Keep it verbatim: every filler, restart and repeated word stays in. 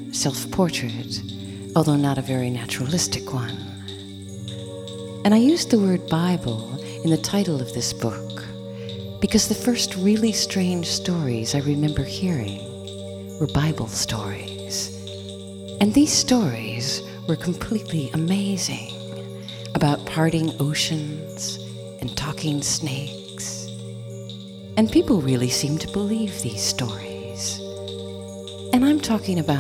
self-portrait, although not a very naturalistic one. And I used the word Bible in the title of this book because the first really strange stories I remember hearing were Bible stories. And these stories were completely amazing, about parting oceans and talking snakes. And people really seemed to believe these stories. And I'm talking about